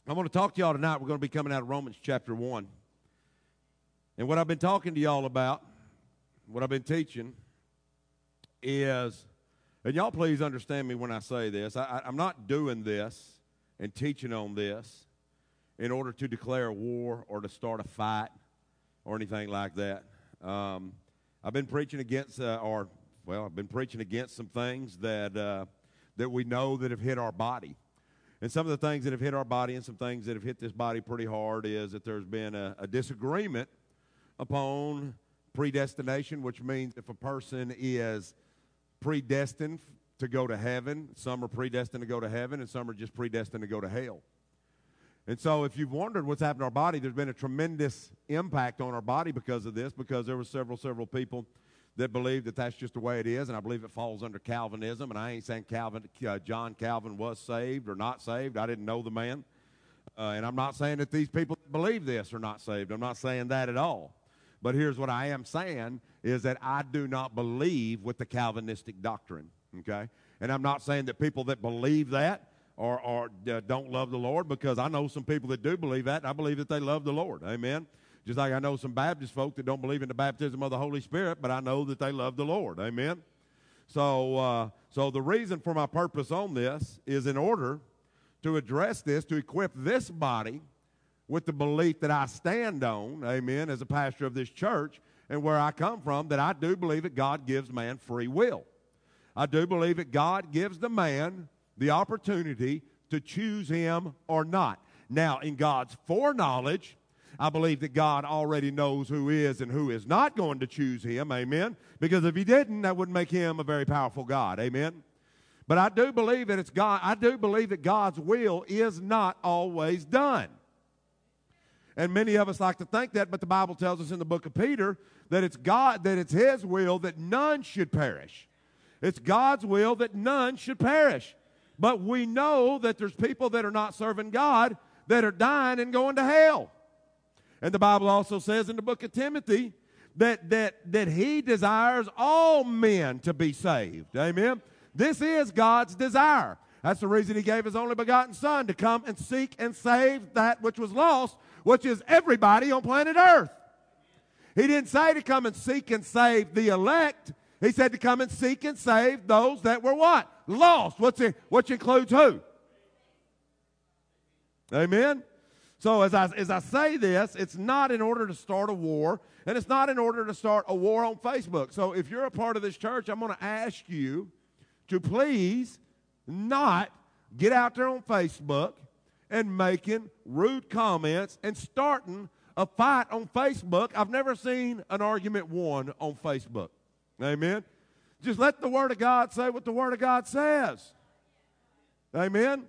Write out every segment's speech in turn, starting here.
I'm going to talk to y'all tonight. We're going to be coming out of Romans chapter 1. And what I've been talking to y'all about, what I've been teaching is, and y'all please understand me when I say this, I'm not doing this and teaching on this in order to declare war or to start a fight or anything like that. I've been preaching against, I've been preaching against some things that we know that have hit our body. And some of the things that have hit our body and some things that have hit this body pretty hard is that there's been a disagreement upon predestination, which means if a person is predestined to go to heaven, some are predestined to go to heaven, and some are just predestined to go to hell. And so if you've wondered what's happened to our body, there's been a tremendous impact on our body because of this, because there were several people that believe that that's just the way it is, and I believe it falls under Calvinism, and I ain't saying John Calvin was saved or not saved. I didn't know the man. And I'm not saying that these people that believe this are not saved. I'm not saying that at all. But here's what I am saying is that I do not believe with the Calvinistic doctrine, okay? And I'm not saying that people that believe that or don't love the Lord, because I know some people that do believe that, and I believe that they love the Lord, amen? Just like I know some Baptist folk that don't believe in the baptism of the Holy Spirit, but I know that they love the Lord. Amen? So the reason for my purpose on this is in order to address this, to equip this body with the belief that I stand on, amen, as a pastor of this church and where I come from, that I do believe that God gives man free will. I do believe that God gives the man the opportunity to choose him or not. Now, in God's foreknowledge, I believe that God already knows who is and who is not going to choose him, amen? Because if he didn't, that wouldn't make him a very powerful God, amen? But I do believe that it's God. I do believe that God's will is not always done. And many of us like to think that, but the Bible tells us in the book of Peter that it's God, that it's his will that none should perish. It's God's will that none should perish. But we know that there's people that are not serving God that are dying and going to hell. And the Bible also says in the book of Timothy that he desires all men to be saved. Amen? This is God's desire. That's the reason he gave his only begotten Son, to come and seek and save that which was lost, which is everybody on planet Earth. He didn't say to come and seek and save the elect. He said to come and seek and save those that were what? Lost. Which includes who? Amen? So as I say this, it's not in order to start a war, and it's not in order to start a war on Facebook. So if you're a part of this church, I'm going to ask you to please not get out there on Facebook and making rude comments and starting a fight on Facebook. I've never seen an argument won on Facebook. Amen? Just let the Word of God say what the Word of God says. Amen?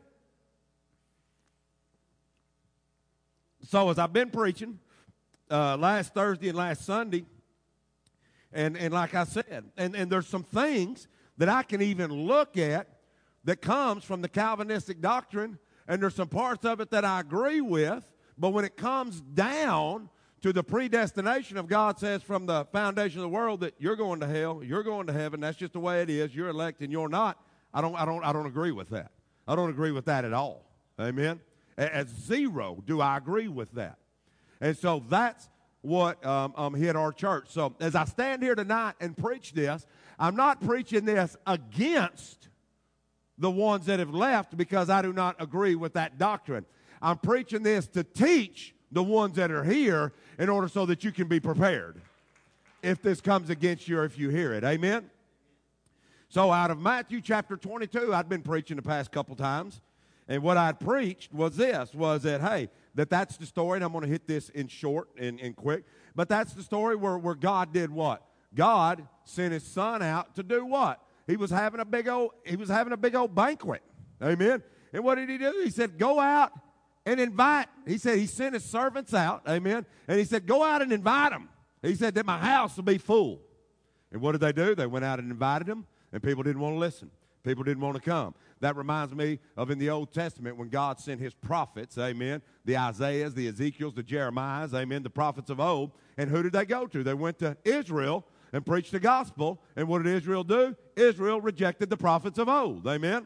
So as I've been preaching last Thursday and last Sunday, and like I said, and there's some things that I can even look at that comes from the Calvinistic doctrine, and there's some parts of it that I agree with, but when it comes down to the predestination of God says from the foundation of the world that you're going to hell, you're going to heaven, that's just the way it is, you're elect and you're not, I don't agree with that. I don't agree with that at all. Amen? At zero do I agree with that. And so that's what hit our church. So as I stand here tonight and preach this, I'm not preaching this against the ones that have left because I do not agree with that doctrine. I'm preaching this to teach the ones that are here in order so that you can be prepared if this comes against you or if you hear it. Amen? So out of Matthew chapter 22, I'd been preaching the past couple times. And what I'd preached was this, was that, hey, that's the story, and I'm going to hit this in short and quick, but that's the story where God did what? God sent his Son out to do what? He was having a big old banquet. Amen? And what did he do? He said, go out and invite. He said he sent his servants out. Amen? And he said, go out and invite them. He said that my house will be full. And what did they do? They went out and invited them, and people didn't want to listen. People didn't want to come. That reminds me of in the Old Testament when God sent his prophets, amen, the Isaiahs, the Ezekiels, the Jeremiahs, amen, the prophets of old. And who did they go to? They went to Israel and preached the gospel. And what did Israel do? Israel rejected the prophets of old, amen.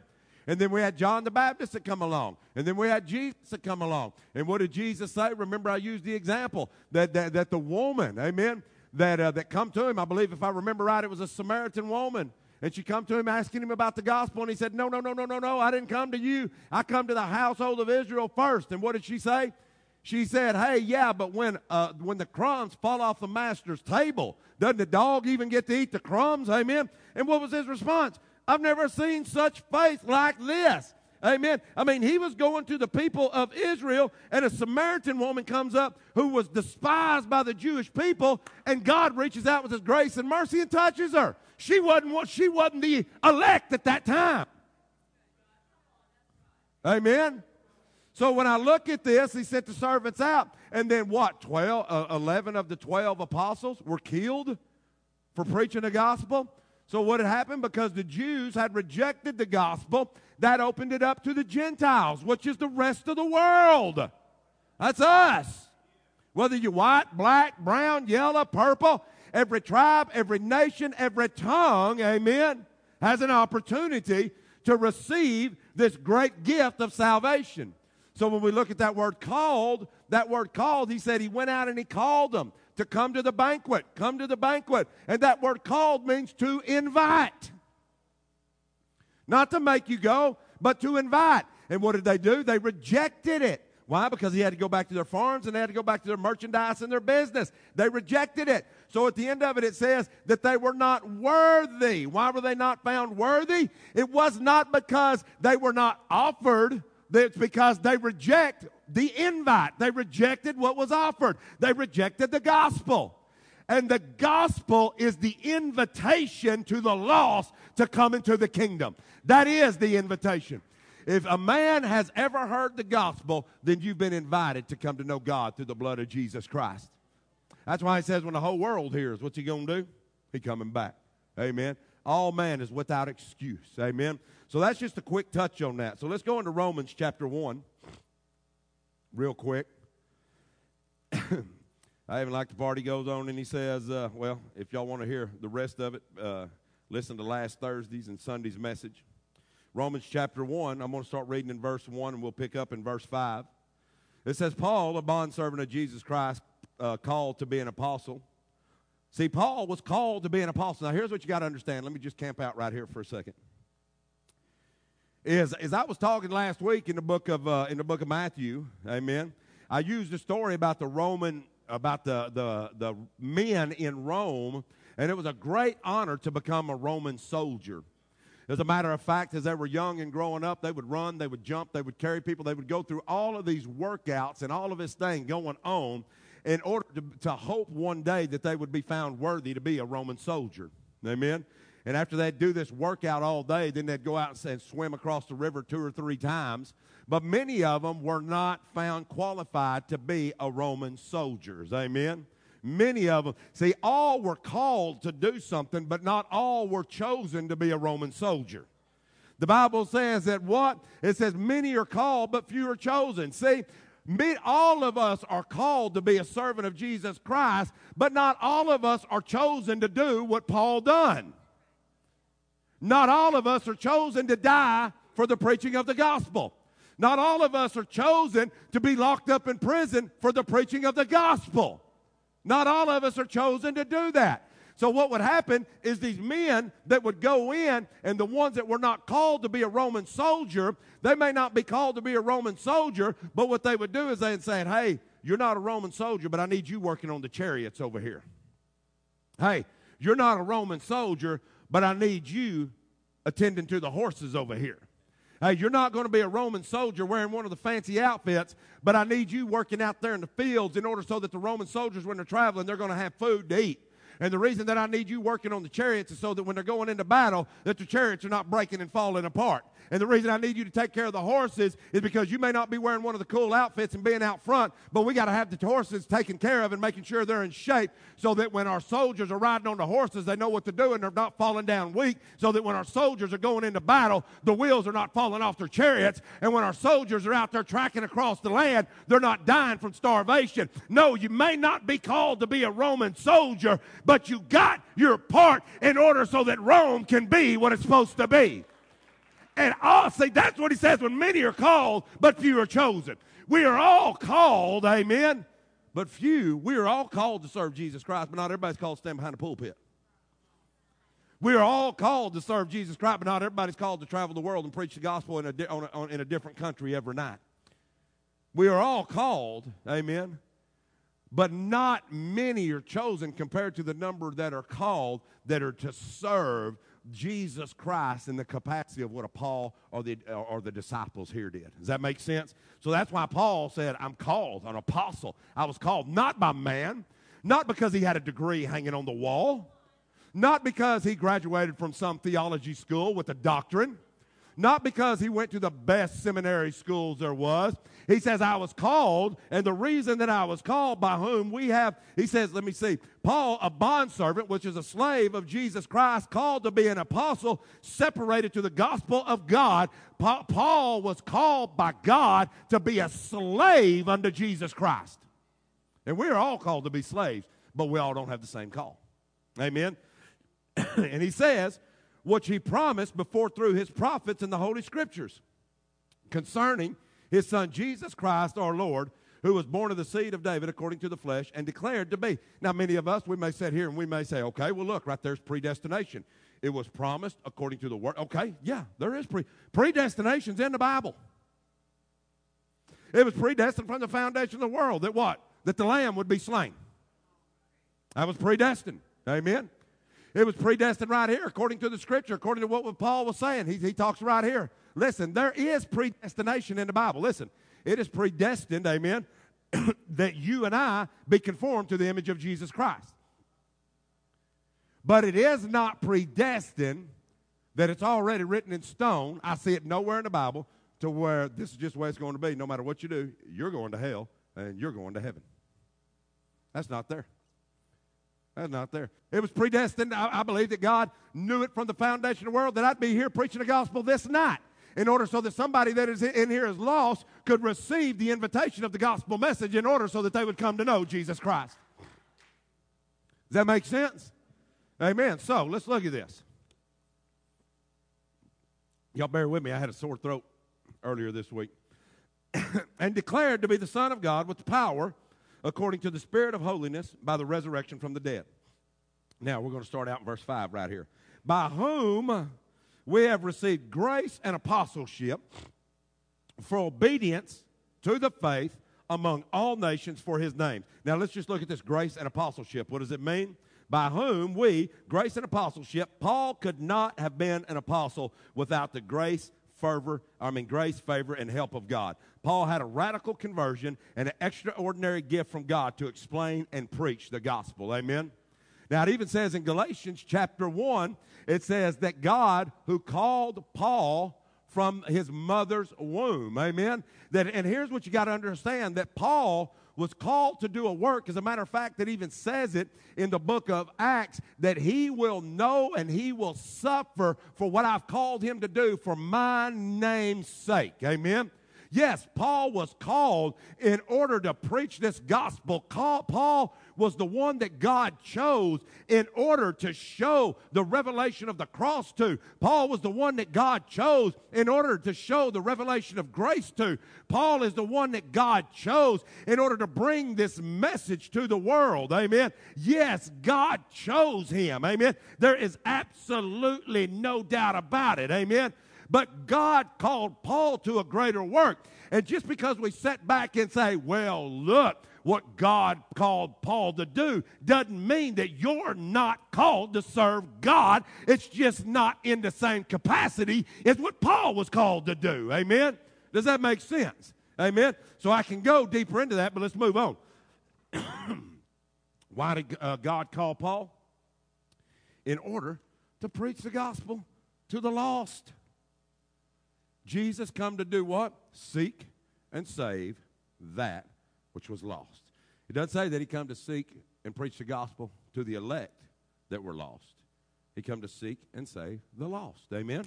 And then we had John the Baptist that come along. And then we had Jesus that come along. And what did Jesus say? Remember, I used the example that the woman, amen, that come to him, I believe if I remember right, it was a Samaritan woman. And she come to him asking him about the gospel. And he said, no, I didn't come to you. I come to the household of Israel first. And what did she say? She said, hey, yeah, but when the crumbs fall off the master's table, doesn't the dog even get to eat the crumbs? Amen. And what was his response? I've never seen such faith like this. Amen. I mean, he was going to the people of Israel, and a Samaritan woman comes up who was despised by the Jewish people, and God reaches out with his grace and mercy and touches her. She wasn't the elect at that time. Amen. So when I look at this, he sent the servants out, and then what? 11 of the 12 apostles were killed for preaching the gospel. So what had happened? Because the Jews had rejected the gospel, that opened it up to the Gentiles, which is the rest of the world. That's us. Whether you're white, black, brown, yellow, purple, every tribe, every nation, every tongue, amen, has an opportunity to receive this great gift of salvation. So when we look at that word called, he said he went out and he called them to come to the banquet. Come to the banquet. And that word called means to invite. Not to make you go, but to invite. And what did they do? They rejected it. Why? Because he had to go back to their farms and they had to go back to their merchandise and their business. They rejected it. So at the end of it, it says that they were not worthy. Why were they not found worthy? It was not because they were not offered. It's because they reject the invite. They rejected what was offered. They rejected the gospel. And the gospel is the invitation to the lost to come into the kingdom. That is the invitation. If a man has ever heard the gospel, then you've been invited to come to know God through the blood of Jesus Christ. That's why he says when the whole world hears, what's he going to do? He coming back. Amen. All man is without excuse. Amen. So that's just a quick touch on that. So let's go into Romans chapter 1 real quick. I even like the part he goes on and he says, well, if y'all want to hear the rest of it, listen to last Thursday's and Sunday's message. Romans chapter 1, I'm going to start reading in verse 1 and we'll pick up in verse 5. It says, Paul, a bondservant of Jesus Christ, called to be an apostle. See, Paul was called to be an apostle. Now, here's what you got to understand. Let me just camp out right here for a second. As I was talking last week in the book of Matthew, amen, I used a story about the men in Rome, and it was a great honor to become a Roman soldier. As a matter of fact, as they were young and growing up, they would run, they would jump, they would carry people, they would go through all of these workouts and all of this thing going on in order to hope one day that they would be found worthy to be a Roman soldier. Amen? And after they'd do this workout all day, then they'd go out and swim across the river 2 or 3 times. But many of them were not found qualified to be a Roman soldiers. Amen? Many of them. See, all were called to do something, but not all were chosen to be a Roman soldier. The Bible says that what? It says many are called, but few are chosen. See, all of us are called to be a servant of Jesus Christ, but not all of us are chosen to do what Paul done. Not all of us are chosen to die for the preaching of the gospel. Not all of us are chosen to be locked up in prison for the preaching of the gospel. Not all of us are chosen to do that. So what would happen is these men that would go in, and the ones that were not called to be a Roman soldier, they may not be called to be a Roman soldier, but what they would do is they'd say, hey, you're not a Roman soldier, but I need you working on the chariots over here. Hey, you're not a Roman soldier, but I need you attending to the horses over here. Hey, you're not going to be a Roman soldier wearing one of the fancy outfits, but I need you working out there in the fields in order so that the Roman soldiers, when they're traveling, they're going to have food to eat. And the reason that I need you working on the chariots is so that when they're going into battle, that the chariots are not breaking and falling apart. And the reason I need you to take care of the horses is because you may not be wearing one of the cool outfits and being out front, but we got to have the horses taken care of and making sure they're in shape so that when our soldiers are riding on the horses, they know what to do and they're not falling down weak, so that when our soldiers are going into battle, the wheels are not falling off their chariots. And when our soldiers are out there tracking across the land, they're not dying from starvation. No, you may not be called to be a Roman soldier, but you got your part in order so that Rome can be what it's supposed to be. And see, that's what he says when many are called, but few are chosen. We are all called, amen, but few. We are all called to serve Jesus Christ, but not everybody's called to stand behind the pulpit. We are all called to serve Jesus Christ, but not everybody's called to travel the world and preach the gospel in a different country every night. We are all called, amen, but not many are chosen compared to the number that are called that are to serve Jesus Christ in the capacity of what a Paul or the disciples here did. Does that make sense? So that's why Paul said, I'm called an apostle. I was called not by man, not because he had a degree hanging on the wall, not because he graduated from some theology school with a doctrine, not because he went to the best seminary schools there was. He says, I was called, and the reason that I was called by whom we have, he says, let me see, Paul, a bondservant, which is a slave of Jesus Christ, called to be an apostle, separated to the gospel of God. Paul was called by God to be a slave unto Jesus Christ. And we're all called to be slaves, but we all don't have the same call. Amen? And he says, which he promised before through his prophets in the Holy Scriptures, concerning his son Jesus Christ our Lord, who was born of the seed of David according to the flesh and declared to be. Now, many of us, we may sit here and we may say, okay, well, look, right there's predestination. It was promised according to the word. Okay, yeah, there is predestination's in the Bible. It was predestined from the foundation of the world that what? That the Lamb would be slain. That was predestined. Amen. It was predestined right here according to the Scripture, according to what Paul was saying. He talks right here. Listen, there is predestination in the Bible. Listen, it is predestined, amen, that you and I be conformed to the image of Jesus Christ. But it is not predestined that it's already written in stone. I see it nowhere in the Bible to where this is just the way it's going to be. No matter what you do, you're going to hell and you're going to heaven. That's not there. That's not there. It was predestined. I believe that God knew it from the foundation of the world that I'd be here preaching the gospel this night in order so that somebody that is in here is lost could receive the invitation of the gospel message in order so that they would come to know Jesus Christ. Does that make sense? Amen. So let's look at this. Y'all bear with me. I had a sore throat earlier this week. And declared to be the Son of God with power according to the Spirit of holiness by the resurrection from the dead. Now, we're going to start out in verse 5 right here. By whom we have received grace and apostleship for obedience to the faith among all nations for his name. Now, let's just look at this grace and apostleship. What does it mean? By whom we, grace and apostleship, Paul could not have been an apostle without the grace, favor, and help of God. Paul had a radical conversion and an extraordinary gift from God to explain and preach the gospel. Amen? Now, it even says in Galatians chapter 1, it says that God who called Paul from his mother's womb. Amen? And here's what you got to understand, that Paul was called to do a work. As a matter of fact, it even says it in the book of Acts that he will know and he will suffer for what I've called him to do for my name's sake. Amen? Yes, Paul was called in order to preach this gospel. Paul was the one that God chose in order to show the revelation of the cross to. Paul was the one that God chose in order to show the revelation of grace to. Paul is the one that God chose in order to bring this message to the world. Amen. Yes, God chose him. Amen. There is absolutely no doubt about it. Amen. But God called Paul to a greater work. And just because we sit back and say, well, look what God called Paul to do, doesn't mean that you're not called to serve God. It's just not in the same capacity as what Paul was called to do. Amen? Does that make sense? Amen? So I can go deeper into that, but let's move on. Why did God call Paul? In order to preach the gospel to the lost. Jesus come to do what? Seek and save that which was lost. It doesn't say that he come to seek and preach the gospel to the elect that were lost. He come to seek and save the lost. Amen?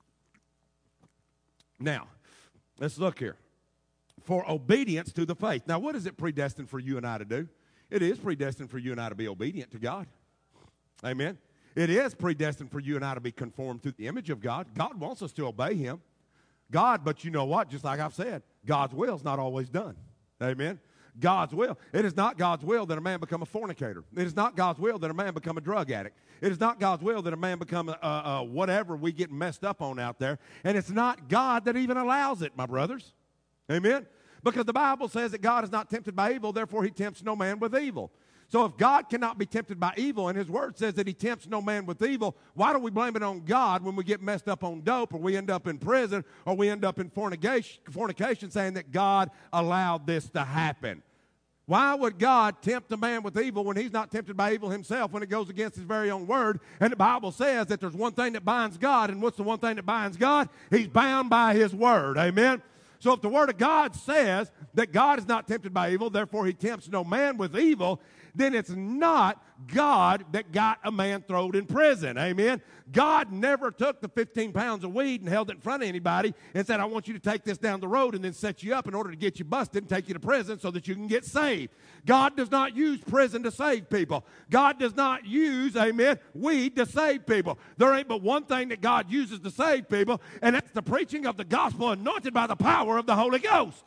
Now, let's look here. For obedience to the faith. Now, what is it predestined for you and I to do? It is predestined for you and I to be obedient to God. Amen? it is predestined for you and I to be conformed to the image of God. God wants us to obey him. But you know what? Just like I've said, God's will is not always done. Amen? God's will. It is not God's will that a man become a fornicator. It is not God's will that a man become a drug addict. It is not God's will that a man become whatever we get messed up on out there. And it's not God that even allows it, my brothers. Amen? Because the Bible says that God is not tempted by evil, therefore he tempts no man with evil. So if God cannot be tempted by evil, and his word says that he tempts no man with evil, why do we blame it on God when we get messed up on dope, or we end up in prison, or we end up in fornication saying that God allowed this to happen? Why would God tempt a man with evil when he's not tempted by evil himself, when it goes against his very own word? And the Bible says that there's one thing that binds God, and what's the one thing that binds God? He's bound by his word. Amen? So if the word of God says that God is not tempted by evil, therefore he tempts no man with evil, then it's not God that got a man thrown in prison. Amen? God never took the 15 pounds of weed and held it in front of anybody and said, I want you to take this down the road, and then set you up in order to get you busted and take you to prison so that you can get saved. God does not use prison to save people. God does not use, amen, weed to save people. There ain't but one thing that God uses to save people, and that's the preaching of the gospel anointed by the power of the Holy Ghost.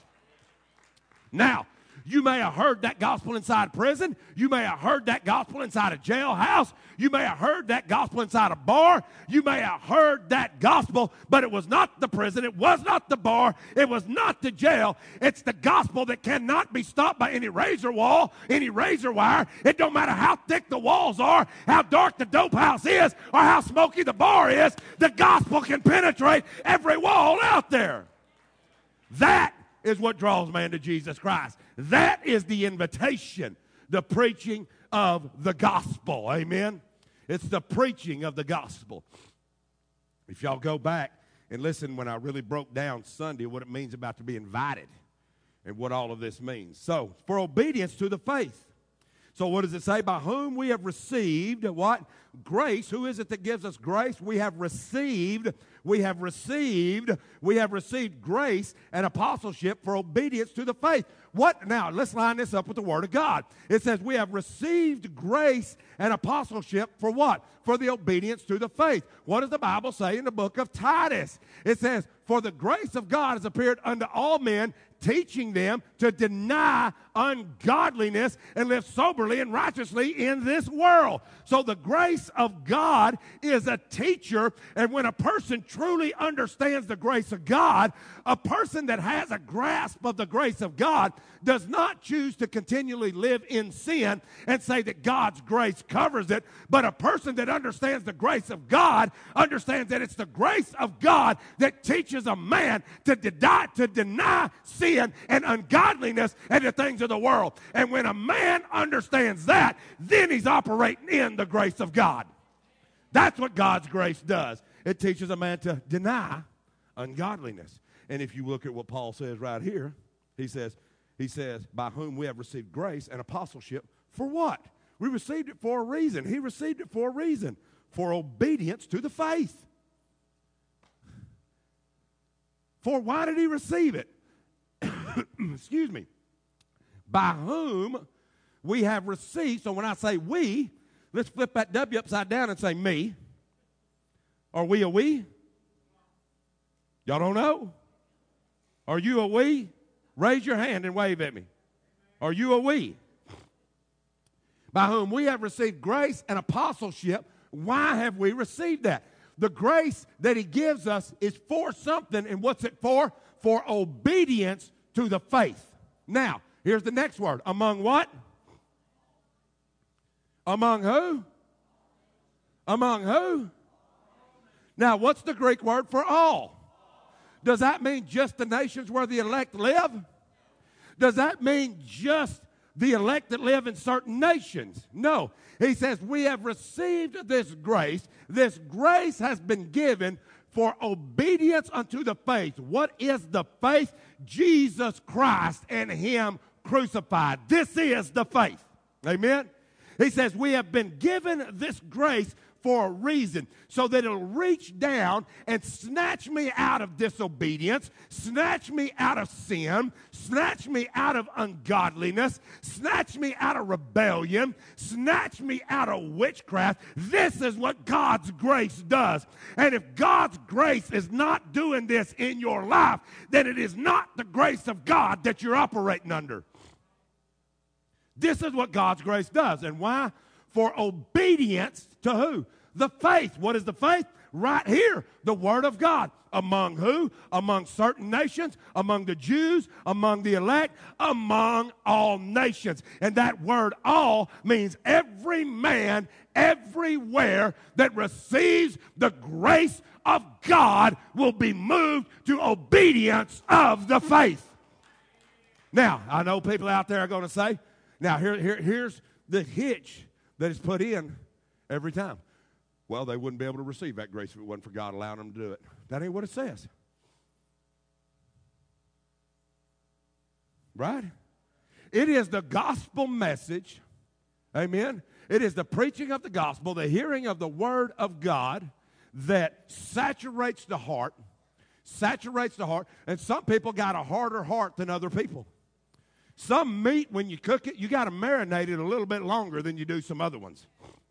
Now, you may have heard that gospel inside prison. You may have heard that gospel inside a jailhouse. You may have heard that gospel inside a bar. You may have heard that gospel, but it was not the prison. It was not the bar. It was not the jail. It's the gospel that cannot be stopped by any razor wall, any razor wire. It don't matter how thick the walls are, how dark the dope house is, or how smoky the bar is. The gospel can penetrate every wall out there. That is what draws man to Jesus Christ. That is the invitation, the preaching of the gospel. Amen? It's the preaching of the gospel. If y'all go back and listen when I really broke down Sunday what it means about to be invited and what all of this means. So, for obedience to the faith. So what does it say? By whom we have received what? Grace. Who is it that gives us grace? We have received grace and apostleship for obedience to the faith. What? Now, let's line this up with the Word of God. It says we have received grace and apostleship for what? For the obedience to the faith. What does the Bible say in the book of Titus? It says, for the grace of God has appeared unto all men, teaching them to deny ungodliness and live soberly and righteously in this world. So the grace of God is a teacher, and when a person truly understands the grace of God, a person that has a grasp of the grace of God does not choose to continually live in sin and say that God's grace covers it, but a person that understands the grace of God understands that it's the grace of God that teaches a man to deny sin and ungodliness and the things of the world. And when a man understands that, then he's operating in the grace of God. That's what God's grace does. It teaches a man to deny ungodliness. And if you look at what Paul says right here, he says, by whom we have received grace and apostleship for what? We received it for a reason. He received it for a reason. For obedience to the faith. For why did he receive it? Excuse me. By whom we have received. So when I say we, let's flip that W upside down and say me. Are we a we? Y'all don't know? Are you a we? Raise your hand and wave at me. Are you a we? By whom we have received grace and apostleship. Why have we received that? The grace that he gives us is for something, and what's it for? For obedience to the faith. Now, here's the next word. Among what? Among who? Among who? Now, what's the Greek word for all? Does that mean just the nations where the elect live? Does that mean just the elect that live in certain nations? No. He says we have received this grace. This grace has been given for obedience unto the faith. What is the faith? Jesus Christ and him crucified. This is the faith. Amen? He says we have been given this grace for a reason, so that it'll reach down and snatch me out of disobedience, snatch me out of sin, snatch me out of ungodliness, snatch me out of rebellion, snatch me out of witchcraft. This is what God's grace does. And if God's grace is not doing this in your life, then it is not the grace of God that you're operating under. This is what God's grace does. And why? For obedience to who? The faith. What is the faith? Right here, the Word of God. Among who? Among certain nations, among the Jews, among the elect, among all nations. And that word all means every man, everywhere that receives the grace of God will be moved to obedience of the faith. Now, I know people out there are going to say, now here's the hitch that is put in every time. Well, they wouldn't be able to receive that grace if it wasn't for God allowing them to do it. That ain't what it says. Right? It is the gospel message. Amen? It is the preaching of the gospel, the hearing of the word of God that saturates the heart. Saturates the heart. And some people got a harder heart than other people. Some meat, when you cook it, you got to marinate it a little bit longer than you do some other ones.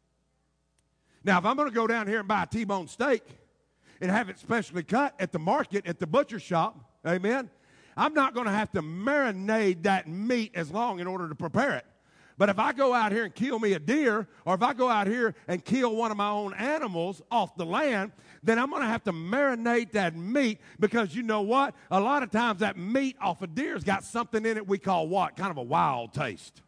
Now, if I'm going to go down here and buy a T-bone steak and have it specially cut at the market, at the butcher shop, amen, I'm not going to have to marinate that meat as long in order to prepare it. But if I go out here and kill me a deer, or if I go out here and kill one of my own animals off the land, then I'm going to have to marinate that meat, because you know what? A lot of times that meat off a deer's got something in it we call what? Kind of a wild taste.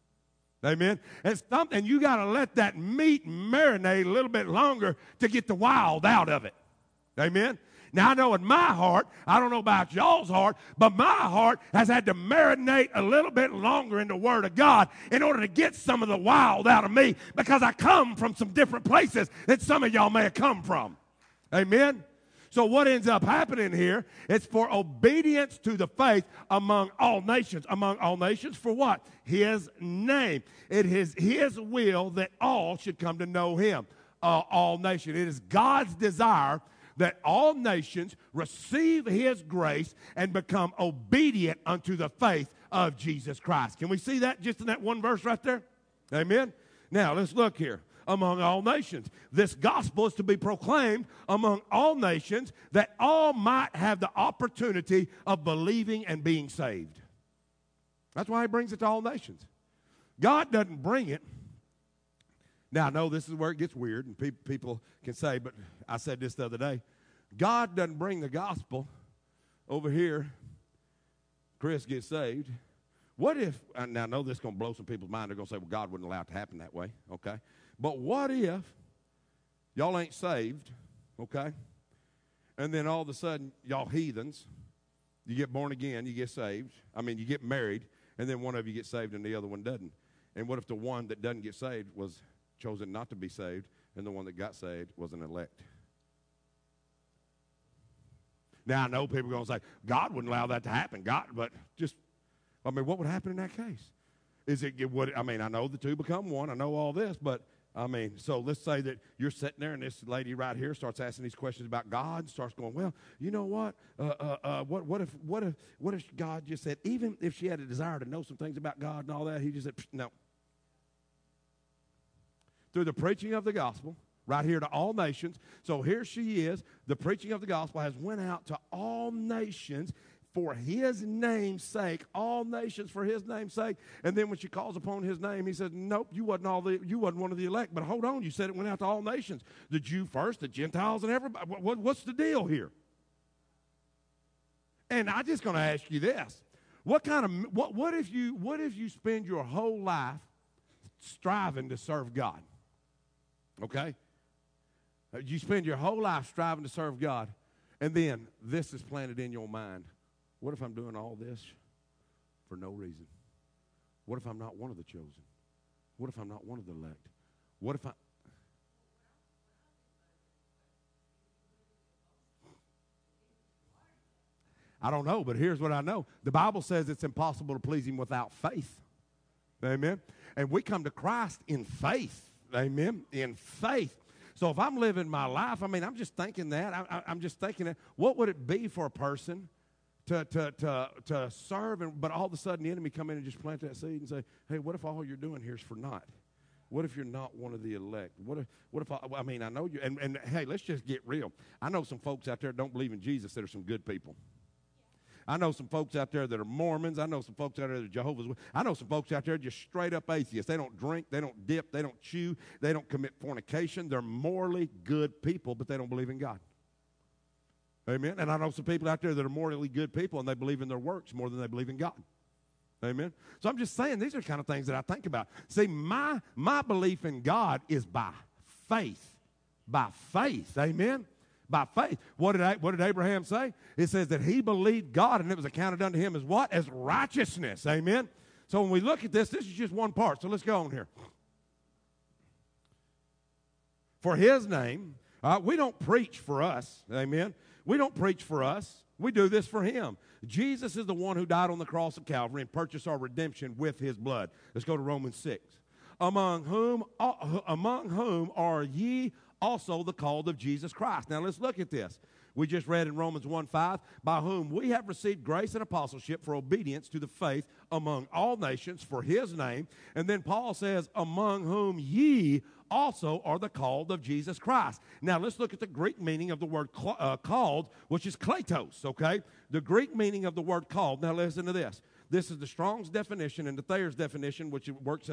Amen? It's something you got to let that meat marinate a little bit longer to get the wild out of it. Amen? Now, I know in my heart, I don't know about y'all's heart, but my heart has had to marinate a little bit longer in the Word of God in order to get some of the wild out of me, because I come from some different places that some of y'all may have come from. Amen? So what ends up happening here, it's for obedience to the faith among all nations. Among all nations for what? His name. It is His will that all should come to know Him. All nations. It is God's desire that all nations receive His grace and become obedient unto the faith of Jesus Christ. Can we see that just in that one verse right there? Amen? Now, let's look here. Among all nations. This gospel is to be proclaimed among all nations, that all might have the opportunity of believing and being saved. That's why He brings it to all nations. God doesn't bring it. Now, I know this is where it gets weird, and people can say, but I said this the other day. God doesn't bring the gospel over here. Chris gets saved. What if, now I know this is going to blow some people's mind. They're going to say, well, God wouldn't allow it to happen that way. Okay. But what if y'all ain't saved, okay, and then all of a sudden y'all heathens, you get born again, you get saved, you get married, and then one of you gets saved and the other one doesn't. And what if the one that doesn't get saved was chosen not to be saved, and the one that got saved was an elect? Now, I know people are going to say, God wouldn't allow that to happen. But what would happen in that case? I know the two become one. I know all this, but so let's say that you're sitting there and this lady right here starts asking these questions about God, starts going, well, you know what? What if God just said, even if she had a desire to know some things about God and all that, He just said, no. Through the preaching of the gospel, right here to all nations. So here she is. The preaching of the gospel has went out to all nations for His name's sake, all nations for His name's sake. And then when she calls upon His name, He says, nope, you wasn't one of the elect. But hold on, you said it went out to all nations. The Jew first, the Gentiles, and everybody. What's the deal here? And I'm just going to ask you this. What if you spend your whole life striving to serve God? Okay? You spend your whole life striving to serve God, and then this is planted in your mind. What if I'm doing all this for no reason? What if I'm not one of the chosen? What if I'm not one of the elect? What if I don't know, but here's what I know. The Bible says it's impossible to please Him without faith. Amen? And we come to Christ in faith. Amen? In faith. So if I'm living my life, I mean, I'm just thinking that. I'm just thinking that. What would it be for a person to serve, but all of a sudden the enemy come in and just plant that seed and say, hey, what if all you're doing here is for naught? What if you're not one of the elect? What if I mean, I know you, and hey, let's just get real. I know some folks out there that don't believe in Jesus that are some good people. I know some folks out there that are Mormons. I know some folks out there that are Jehovah's Witnesses. I know some folks out there just straight up atheists. They don't drink, they don't dip, they don't chew, they don't commit fornication. They're morally good people, but they don't believe in God. Amen. And I know some people out there that are morally good people and they believe in their works more than they believe in God. Amen. So I'm just saying these are kind of things that I think about. See, my belief in God is by faith. By faith. Amen. By faith. What did Abraham say? It says that he believed God and it was accounted unto him as what? As righteousness. Amen. So when we look at this is just one part. So let's go on here. For his name, we don't preach for us. Amen. We don't preach for us. We do this for him. Jesus is the one who died on the cross of Calvary and purchased our redemption with his blood. Let's go to Romans 6. Among whom are ye also the called of Jesus Christ. Now let's look at this. We just read in Romans 1:5, by whom we have received grace and apostleship for obedience to the faith among all nations for his name. And then Paul says, among whom ye also are the called of Jesus Christ. Now let's look at the Greek meaning of the word called, which is kletos, okay? The Greek meaning of the word called. Now listen to this. This is the Strong's definition and the Thayer's definition, which works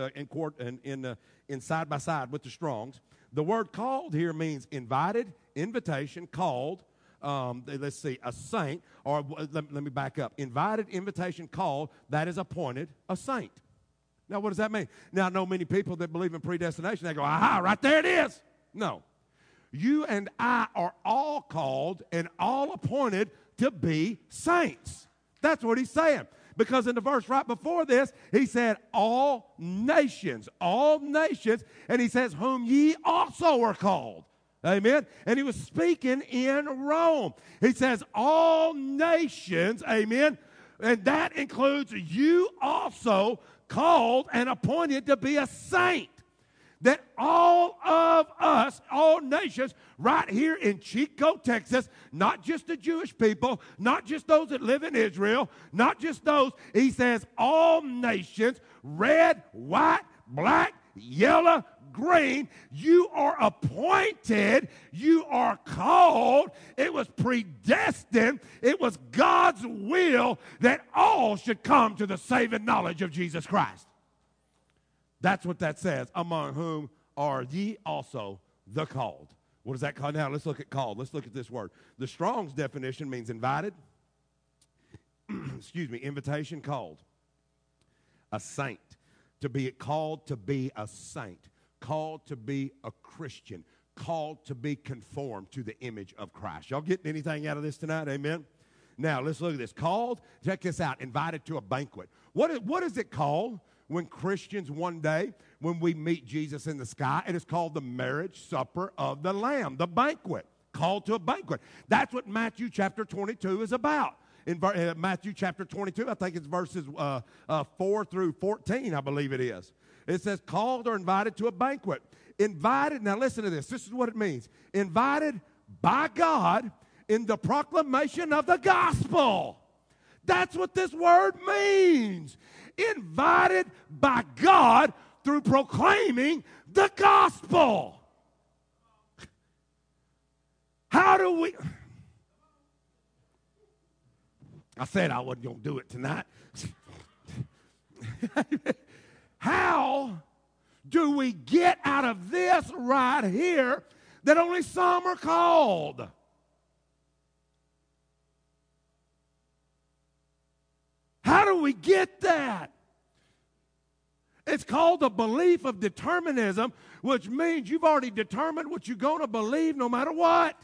in side by side with the Strong's. The word called here means invited, invitation, called. Let's see, a saint, or let me back up. Invited, invitation, called, that is appointed a saint. Now, what does that mean? Now, I know many people that believe in predestination. They go, aha, right there it is. No. You and I are all called and all appointed to be saints. That's what he's saying. Because in the verse right before this, he said, all nations, and he says, whom ye also are called. Amen. And he was speaking in Rome. He says, all nations, amen. And that includes you also called and appointed to be a saint. That all of us, all nations, right here in Chico, Texas, not just the Jewish people, not just those that live in Israel, not just those, he says all nations, red, white, black, yellow, green, you are appointed, you are called, it was predestined, it was God's will that all should come to the saving knowledge of Jesus Christ. That's what that says, among whom are ye also the called. What does that call? Now let's look at called. Let's look at this word. The Strong's definition means invited, invitation, called. A saint. To be called to be a saint. Called to be a Christian. Called to be conformed to the image of Christ. Y'all getting anything out of this tonight? Amen? Now, let's look at this. Called, check this out, invited to a banquet. What is it called when Christians one day, when we meet Jesus in the sky? It is called the marriage supper of the Lamb, the banquet. Called to a banquet. That's what Matthew chapter 22 is about. In Matthew chapter 22, I think it's verses 4 through 14, I believe it is. It says, called or invited to a banquet. Invited, now listen to this. This is what it means. Invited by God in the proclamation of the gospel. That's what this word means. Invited by God through proclaiming the gospel. How do we... I said I wasn't going to do it tonight. How do we get out of this right here that only some are called? How do we get that? It's called the belief of determinism, which means you've already determined what you're going to believe no matter what.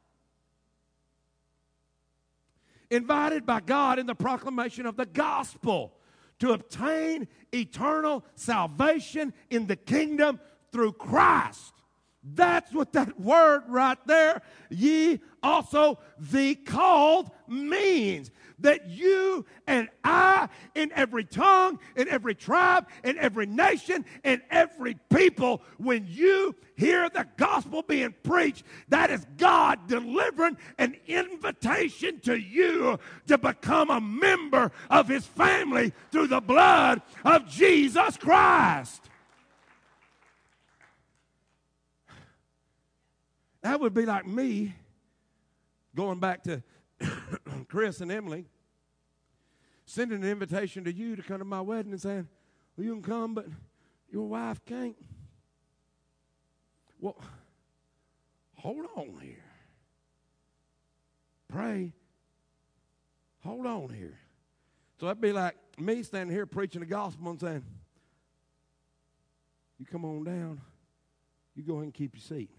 Invited by God in the proclamation of the gospel to obtain eternal salvation in the kingdom through Christ. That's what that word right there, ye also the called, means. That you and I, in every tongue, in every tribe, in every nation, in every people, when you hear the gospel being preached, that is God delivering an invitation to you to become a member of his family through the blood of Jesus Christ. That would be like me going back to Chris and Emily, sending an invitation to you to come to my wedding and saying, well, you can come, but your wife can't. Well, hold on here. Pray. Hold on here. So that'd be like me standing here preaching the gospel and saying, you come on down, you go ahead and keep your seat.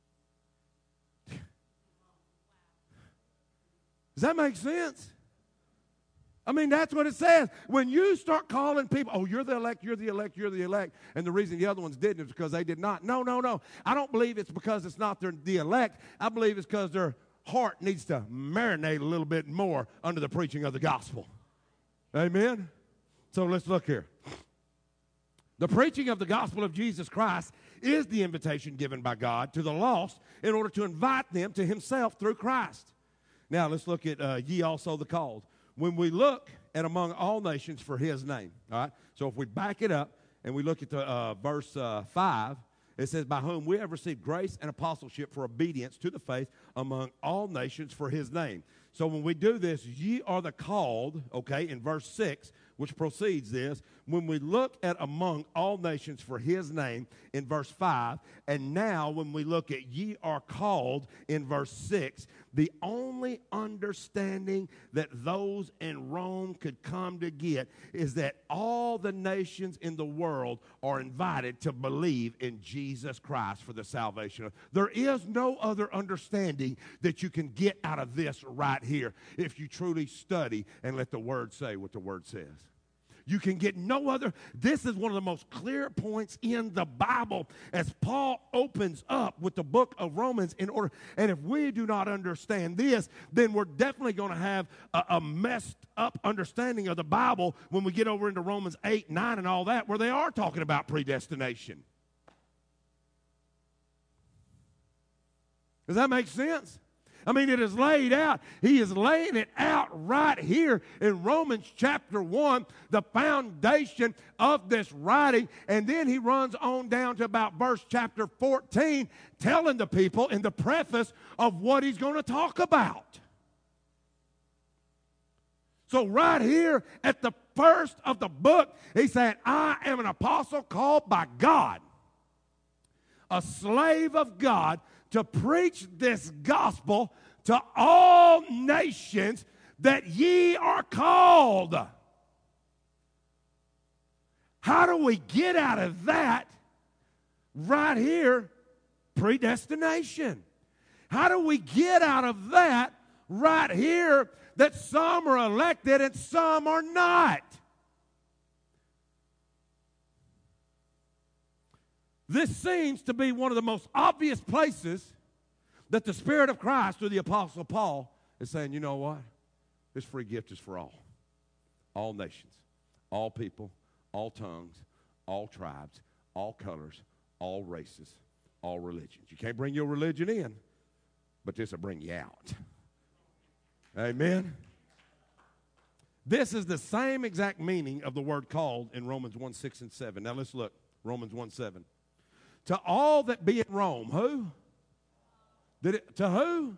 Does that make sense? I mean, that's what it says. When you start calling people, oh, you're the elect, you're the elect, you're the elect, and the reason the other ones didn't is because they did not. No. I don't believe it's because it's not the elect. I believe it's because their heart needs to marinate a little bit more under the preaching of the gospel. Amen? So let's look here. The preaching of the gospel of Jesus Christ is the invitation given by God to the lost in order to invite them to himself through Christ. Now, let's look at ye also the called. When we look at among all nations for his name, all right? So if we back it up and we look at the verse 5, it says, by whom we have received grace and apostleship for obedience to the faith among all nations for his name. So when we do this, ye are the called, okay, in verse 6, which precedes this, when we look at among all nations for his name in verse 5, and now when we look at ye are called in verse 6, the only understanding that those in Rome could come to get is that all the nations in the world are invited to believe in Jesus Christ for the salvation. There is no other understanding that you can get out of this right here if you truly study and let the Word say what the Word says. You can get no other. This is one of the most clear points in the Bible as Paul opens up with the book of Romans in order. And if we do not understand this, then we're definitely going to have a messed up understanding of the Bible when we get over into Romans 8, 9, and all that, where they are talking about predestination. Does that make sense? I mean, it is laid out. He is laying it out right here in Romans chapter 1, the foundation of this writing. And then he runs on down to about verse chapter 14, telling the people in the preface of what he's going to talk about. So right here at the first of the book, he said, I am an apostle called by God, a slave of God, to preach this gospel to all nations, that ye are called. How do we get out of that right here? Predestination. How do we get out of that right here that some are elected and some are not? This seems to be one of the most obvious places that the Spirit of Christ through the Apostle Paul is saying, you know what? This free gift is for all nations, all people, all tongues, all tribes, all colors, all races, all religions. You can't bring your religion in, but this will bring you out. Amen? This is the same exact meaning of the word called in Romans 1, 6, and 7. Now let's look. Romans 1, 7. To all that be in Rome, who? To who?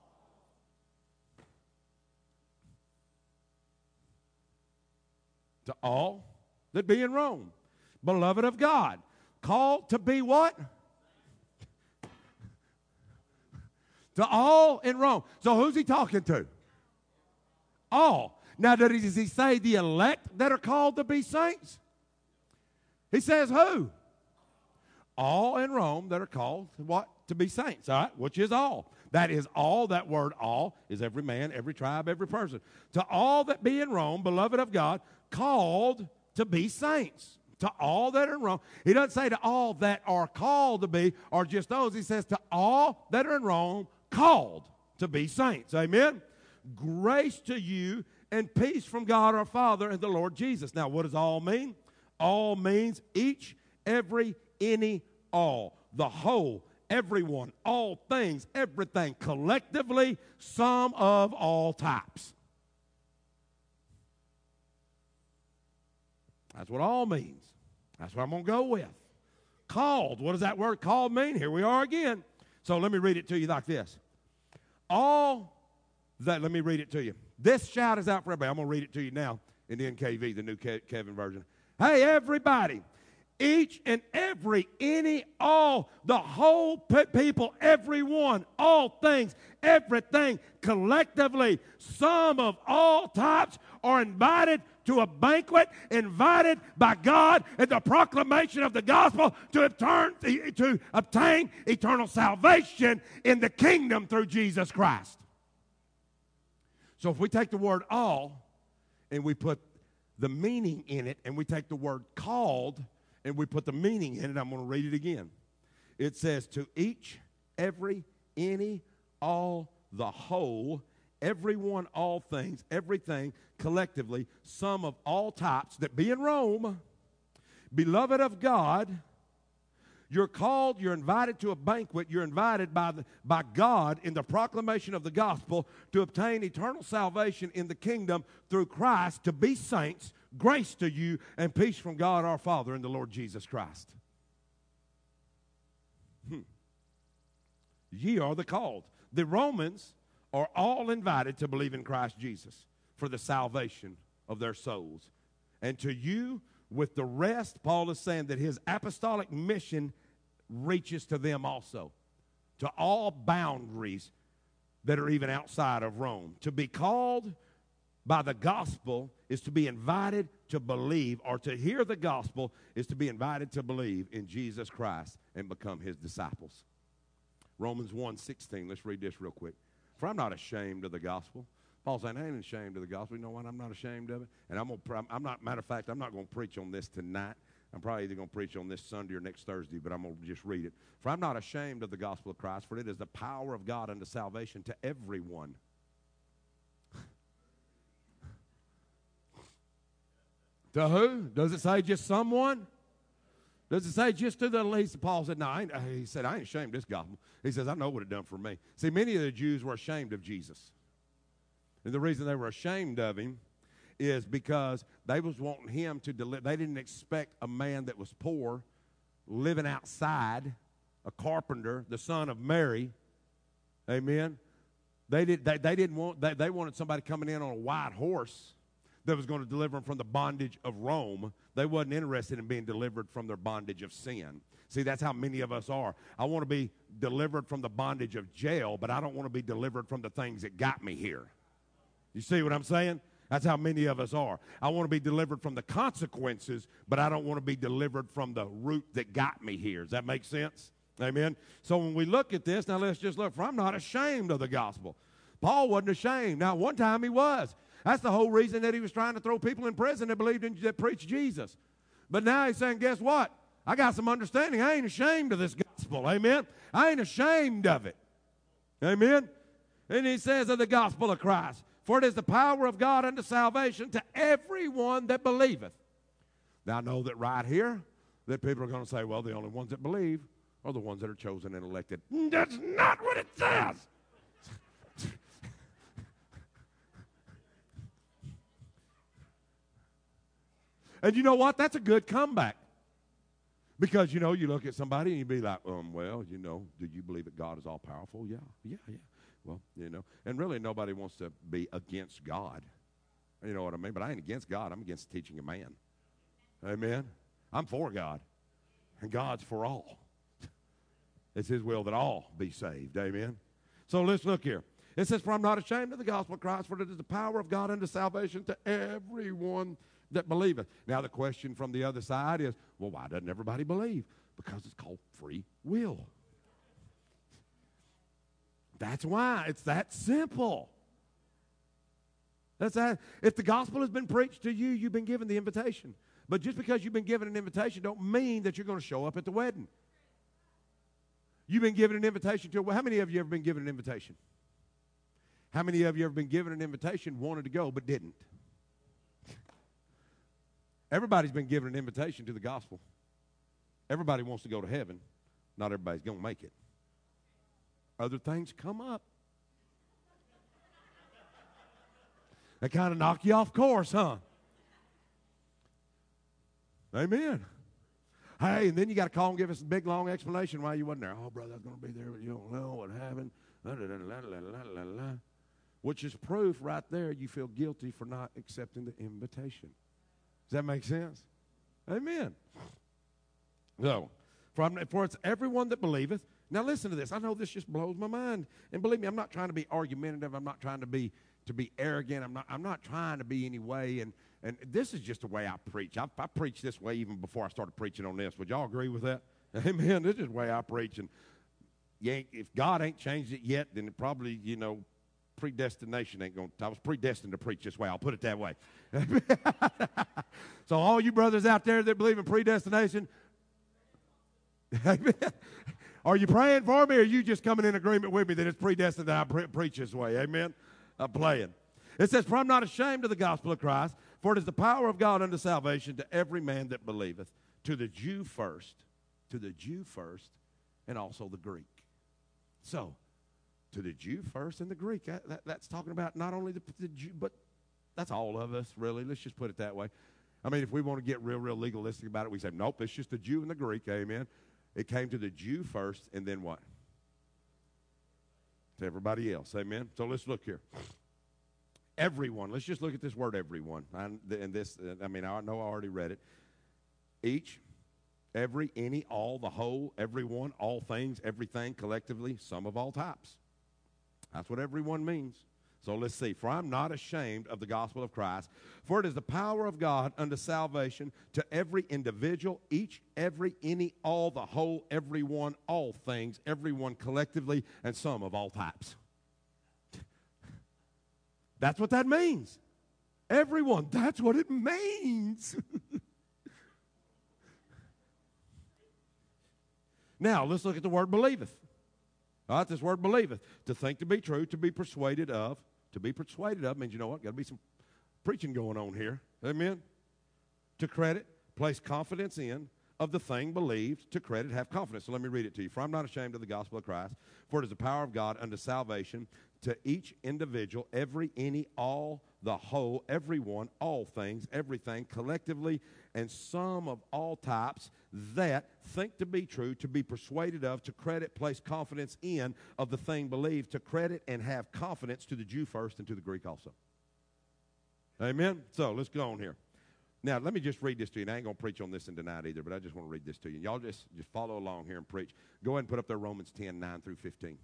To all that be in Rome, beloved of God, called to be what? To all in Rome. So who's he talking to? All. Now, does he say the elect that are called to be saints? He says who? All in Rome that are called what? To be saints, all right? Which is all. That is all. That word all is every man, every tribe, every person. To all that be in Rome, beloved of God, called to be saints. to all that are in Rome. He doesn't say to all that are called to be, or just those. He says to all that are in Rome, called to be saints. Amen? Grace to you and peace from God our Father and the Lord Jesus. Now, what does all mean? All means each, every, any, all. The whole, everyone, all things, everything, collectively, some of all types. That's what all means. That's what I'm going to go with. Called. What does that word called mean? Here we are again. So let me read it to you like this. All that, let me read it to you. This shout is out for everybody. I'm going to read it to you now in the NKV, the New Kevin Version. Hey, everybody. Each and every, any, all, the whole people, everyone, all things, everything, collectively, some of all types are invited to a banquet, invited by God in the proclamation of the gospel to obtain eternal salvation in the kingdom through Jesus Christ. So if we take the word all and we put the meaning in it, and we take the word called and we put the meaning in it, I'm going to read it again. It says, to each, every, any, all, the whole, everyone, all things, everything, collectively, some of all types that be in Rome, beloved of God. You're called, you're invited to a banquet, you're invited by God in the proclamation of the gospel to obtain eternal salvation in the kingdom through Christ, to be saints, grace to you, and peace from God our Father and the Lord Jesus Christ. Ye are the called. The Romans are all invited to believe in Christ Jesus for the salvation of their souls. And to you, with the rest, Paul is saying that his apostolic mission reaches to them also, to all boundaries that are even outside of Rome. To be called by the gospel is to be invited to believe, or to hear the gospel is to be invited to believe in Jesus Christ and become his disciples. Romans 1:16, let's read this real quick. For I'm not ashamed of the gospel. Paul's saying, I ain't ashamed of the gospel. You know what? I'm not ashamed of it. And matter of fact, I'm not going to preach on this tonight. I'm probably either going to preach on this Sunday or next Thursday, but I'm going to just read it. For I'm not ashamed of the gospel of Christ, for it is the power of God unto salvation to everyone. To who? Does it say just someone? Does it say just to the, Paul said, no, he said, I ain't ashamed of this gospel. He says, I know what it done for me. See, many of the Jews were ashamed of Jesus. And the reason they were ashamed of him is because they was wanting him to deliver. They didn't expect a man that was poor, living outside, a carpenter, the son of Mary. Amen. They wanted somebody coming in on a white horse that was going to deliver them from the bondage of Rome. They wasn't interested in being delivered from their bondage of sin. See, that's how many of us are. I want to be delivered from the bondage of jail, but I don't want to be delivered from the things that got me here. You see what I'm saying? That's how many of us are. I want to be delivered from the consequences, but I don't want to be delivered from the root that got me here. Does that make sense? Amen? So when we look at this, now let's just look. For I'm not ashamed of the gospel. Paul wasn't ashamed. Now, one time he was. That's the whole reason that he was trying to throw people in prison that believed in, that preached Jesus. But now he's saying, guess what? I got some understanding. I ain't ashamed of this gospel. Amen? I ain't ashamed of it. Amen? And he says of the gospel of Christ, for it is the power of God unto salvation to everyone that believeth. Now I know that right here, that people are going to say, well, the only ones that believe are the ones that are chosen and elected. That's not what it says. And you know what? That's a good comeback. Because, you know, you look at somebody and you be like, well, you know, do you believe that God is all powerful? Yeah. Well, you know, and really nobody wants to be against God. You know what I mean? But I ain't against God. I'm against teaching a man. Amen? I'm for God. And God's for all. It's his will that all be saved. Amen? So let's look here. It says, for I'm not ashamed of the gospel of Christ, for it is the power of God unto salvation to everyone that believeth. Now the question from the other side is, well, why doesn't everybody believe? Because it's called free will. That's why. It's that simple. That's that. If the gospel has been preached to you, you've been given the invitation. But just because you've been given an invitation don't mean that you're going to show up at the wedding. You've been given an invitation to, well, how many of you ever been given an invitation? How many of you ever been given an invitation, wanted to go, but didn't? Everybody's been given an invitation to the gospel. Everybody wants to go to heaven. Not everybody's going to make it. Other things come up. They kind of knock you off course, huh? Amen. Hey, and then you got to call and give us a big, long explanation why you wasn't there. Oh, brother, I was going to be there, but you don't know what happened. Which is proof right there you feel guilty for not accepting the invitation. Does that make sense? Amen. So, for it's everyone that believeth. Now listen to this. I know this just blows my mind. And believe me, I'm not trying to be argumentative. I'm not trying to be arrogant. I'm not trying to be any way. And this is just the way I preach. I preached this way even before I started preaching on this. Would y'all agree with that? Amen. This is the way I preach. And if God ain't changed it yet, then it probably, predestination ain't going to. I was predestined to preach this way. I'll put it that way. So all you brothers out there that believe in predestination, are you praying for me, or are you just coming in agreement with me that it's predestined that I preach this way? Amen? I'm playing. It says, for I'm not ashamed of the gospel of Christ, for it is the power of God unto salvation to every man that believeth, to the Jew first, and also the Greek. So, to the Jew first and the Greek. That's talking about not only the Jew, but that's all of us, really. Let's just put it that way. I mean, if we want to get real legalistic about it, we say, nope, it's just the Jew and the Greek, amen. It came to the Jew first, and then what? To everybody else, amen. So let's look here. Everyone. Let's just look at this word, everyone. I know I already read it. Each, every, any, all, the whole, everyone, all things, everything, collectively, some of all types. That's what everyone means. So let's see. For I'm not ashamed of the gospel of Christ, for it is the power of God unto salvation to every individual, each, every, any, all, the whole, everyone, all things, everyone collectively, and some of all types. That's what that means. Everyone, that's what it means. Now, let's look at the word believeth. All right, this word believeth. To think to be true, to be persuaded of. To be persuaded of means, you know what, got to be some preaching going on here. Amen? To credit, place confidence in, of the thing believed, to credit, have confidence. So let me read it to you. For I'm not ashamed of the gospel of Christ, for it is the power of God unto salvation to each individual, every, any, all, the whole, everyone, all things, everything, collectively, and some of all types that think to be true, to be persuaded of, to credit, place confidence in, of the thing believed, to credit and have confidence to the Jew first and to the Greek also. Amen? So let's go on here. Now, let me just read this to you. And I ain't going to preach on this in tonight either, but I just want to read this to you. Y'all just follow along here and preach. Go ahead and put up there Romans 10, 9 through 15.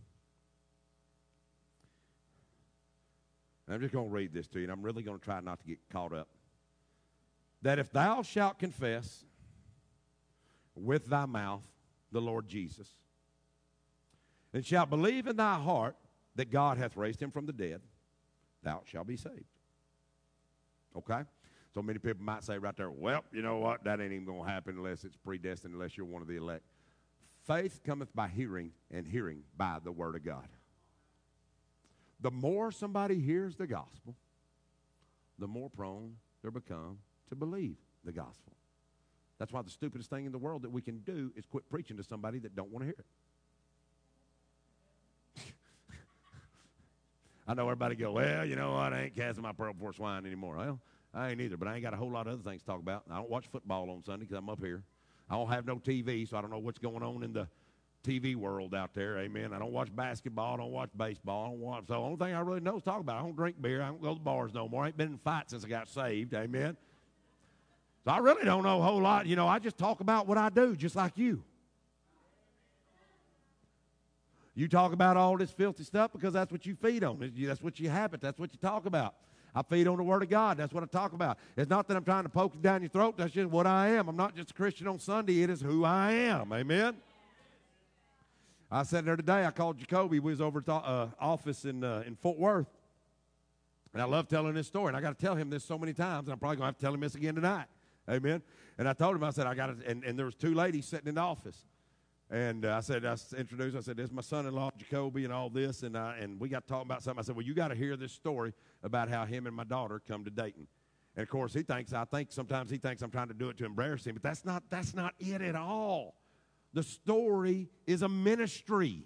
And I'm just going to read this to you, and I'm really going to try not to get caught up. That if thou shalt confess with thy mouth the Lord Jesus, and shalt believe in thy heart that God hath raised him from the dead, thou shalt be saved. Okay? So many people might say right there, well, you know what? That ain't even going to happen unless it's predestined, unless you're one of the elect. Faith cometh by hearing, and hearing by the word of God. The more somebody hears the gospel, the more prone they become to believe the gospel. That's why the stupidest thing in the world that we can do is quit preaching to somebody that don't want to hear it. I know everybody go, well, you know what, I ain't casting my pearl before swine anymore. Well, I ain't either, but I ain't got a whole lot of other things to talk about. I don't watch football on Sunday because I'm up here. I don't have no TV, so I don't know what's going on in the TV world out there, amen. I don't watch basketball, I don't watch baseball, I don't watch, so the only thing I really know is talk about. I don't drink beer, I don't go to the bars no more. I ain't been in fights since I got saved, amen. So I really don't know a whole lot. You know, I just talk about what I do, just like you. You talk about all this filthy stuff because that's what you feed on. That's what you habit, that's what you talk about. I feed on the Word of God. That's what I talk about. It's not that I'm trying to poke it down your throat. That's just what I am. I'm not just a Christian on Sunday. It is who I am, amen. I sat there today. I called Jacoby. We was over at the office in Fort Worth. And I love telling this story. And I got to tell him this so many times, and I'm probably going to have to tell him this again tonight. Amen. And I told him, I said, I got it. And there was two ladies sitting in the office. And I introduced, I said, this is my son-in-law, Jacoby, and all this. And we got talking about something. I said, well, you got to hear this story about how him and my daughter come to Dayton. And, of course, sometimes he thinks I'm trying to do it to embarrass him. But that's not it at all. The story is a ministry.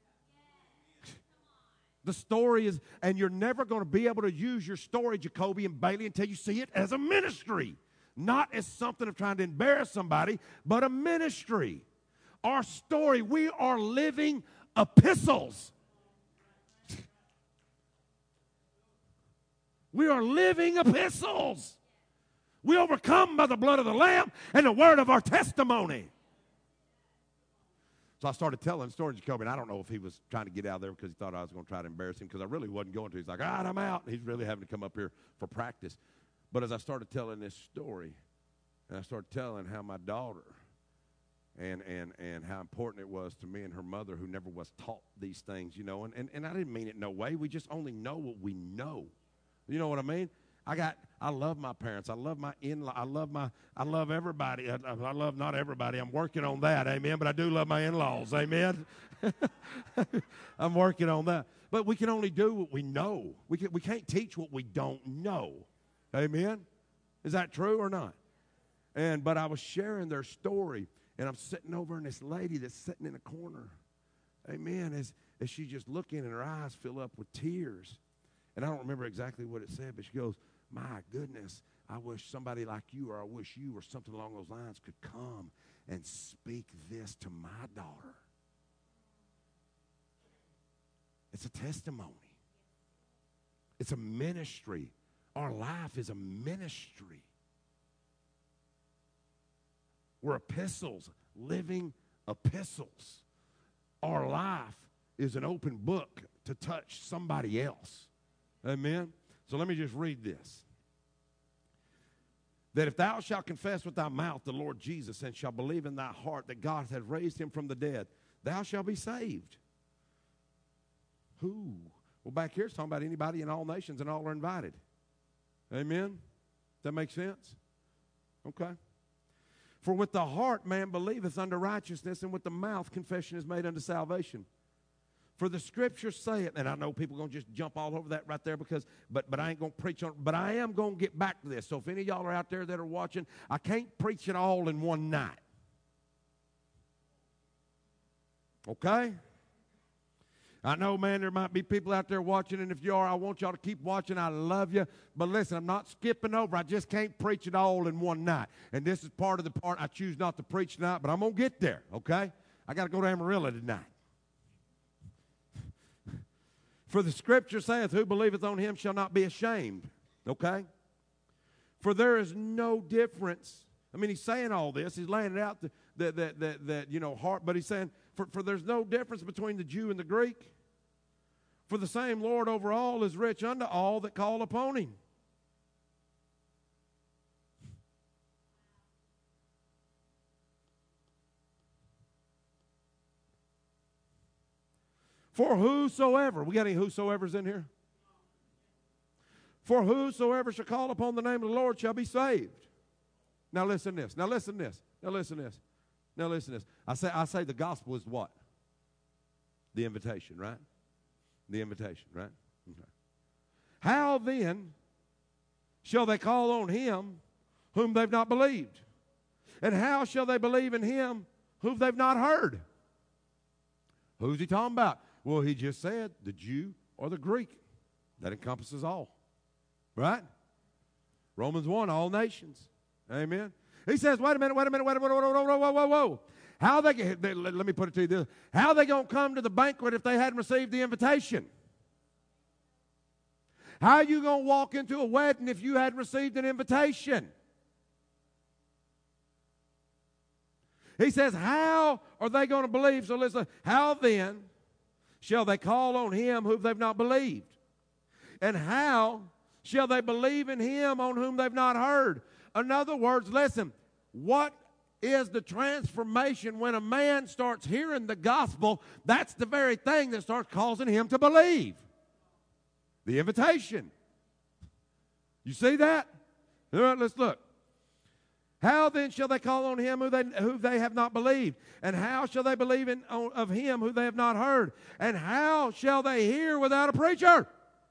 The story is, and you're never going to be able to use your story, Jacoby and Bailey, until you see it as a ministry. Not as something of trying to embarrass somebody, but a ministry. Our story, we are living epistles. We are living epistles. We overcome by the blood of the Lamb and the word of our testimony. So I started telling the story to Jacoby, and I don't know if he was trying to get out of there because he thought I was going to try to embarrass him, because I really wasn't going to. He's like, all right, I'm out. He's really having to come up here for practice. But as I started telling this story, and I started telling how my daughter and how important it was to me and her mother, who never was taught these things, and I didn't mean it no way. We just only know what we know. You know what I mean? I love my parents. I love my in-law. I love everybody. I love not everybody. I'm working on that, amen. But I do love my in-laws, amen. I'm working on that. But we can only do what we know. We can't teach what we don't know, amen. Is that true or not? But I was sharing their story, and I'm sitting over, and this lady that's sitting in a corner, amen, as she's just looking, and her eyes fill up with tears. And I don't remember exactly what it said, but she goes, my goodness, I wish somebody like you, or I wish you, or something along those lines, could come and speak this to my daughter. It's a testimony. It's a ministry. Our life is a ministry. We're epistles, living epistles. Our life is an open book to touch somebody else. Amen? So let me just read this. That if thou shalt confess with thy mouth the Lord Jesus, and shalt believe in thy heart that God hath raised him from the dead, thou shalt be saved. Who? Well, back here it's talking about anybody in all nations, and all are invited. Amen? Does that make sense? Okay. For with the heart man believeth unto righteousness, and with the mouth confession is made unto salvation. For the scriptures say it, and I know people are going to just jump all over that right there, but I ain't going to preach on it. But I am going to get back to this. So if any of y'all are out there that are watching, I can't preach it all in one night. Okay? I know, man, there might be people out there watching, and if you are, I want y'all to keep watching. I love you. But listen, I'm not skipping over. I just can't preach it all in one night. And this is part of the part I choose not to preach tonight, but I'm going to get there, okay? I got to go to Amarillo tonight. For the scripture saith, who believeth on him shall not be ashamed. Okay? For there is no difference. I mean, he's saying all this. He's laying it out that heart. But he's saying, for there's no difference between the Jew and the Greek. For the same Lord over all is rich unto all that call upon him. For whosoever, we got any whosoevers in here? For whosoever shall call upon the name of the Lord shall be saved. Now listen to this. Now listen to this. Now listen to this. Now listen to this. I say the gospel is what? The invitation, right? The invitation, right? Okay. How then shall they call on him whom they've not believed? And how shall they believe in him whom they've not heard? Who's he talking about? Well, he just said the Jew or the Greek. That encompasses all. Right? Romans 1, all nations. Amen. He says, wait a minute. Whoa. How let me put it to you this. How are they going to come to the banquet if they hadn't received the invitation? How are you going to walk into a wedding if you hadn't received an invitation? He says, how are they going to believe? So listen, how then shall they call on him whom they've not believed? And how shall they believe in him on whom they've not heard? In other words, listen, what is the transformation when a man starts hearing the gospel? That's the very thing that starts causing him to believe. The invitation. You see that? All right, let's look. How then shall they call on him who they have not believed? And how shall they believe of him who they have not heard? And how shall they hear without a preacher?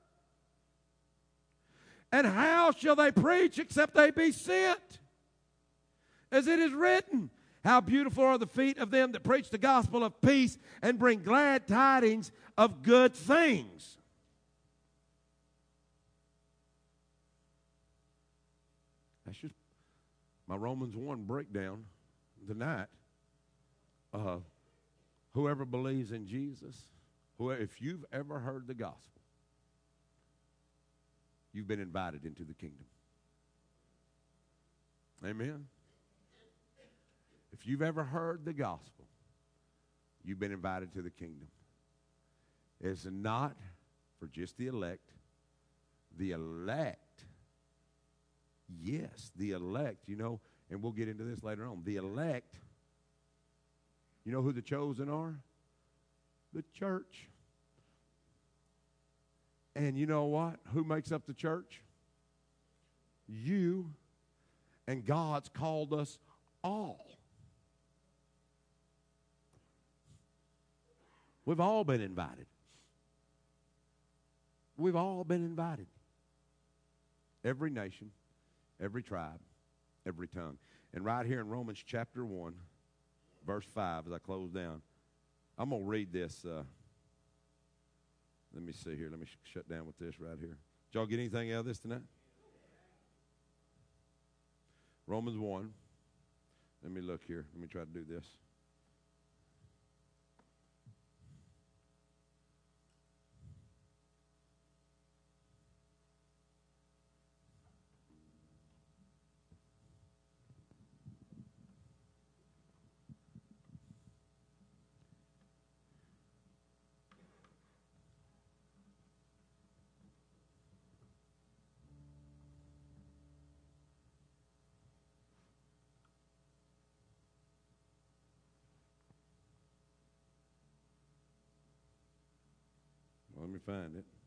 And how shall they preach except they be sent? As it is written, how beautiful are the feet of them that preach the gospel of peace and bring glad tidings of good things. That's just my Romans 1 breakdown tonight. Whoever believes in Jesus, if you've ever heard the gospel, you've been invited into the kingdom. Amen. If you've ever heard the gospel, you've been invited to the kingdom. It's not for just the elect. The elect, yes, the elect, you know, and we'll get into this later on. The elect, you know who the chosen are? The church. And you know what? Who makes up the church? You. And God's called us all. We've all been invited. We've all been invited. Every nation, every tribe, every tongue. And right here in Romans chapter 1, verse 5, as I close down, I'm going to read this. Let me see here. Let me shut down with this right here. Did y'all get anything out of this tonight? Romans 1. Let me look here. Let me try to do this. Let me find it.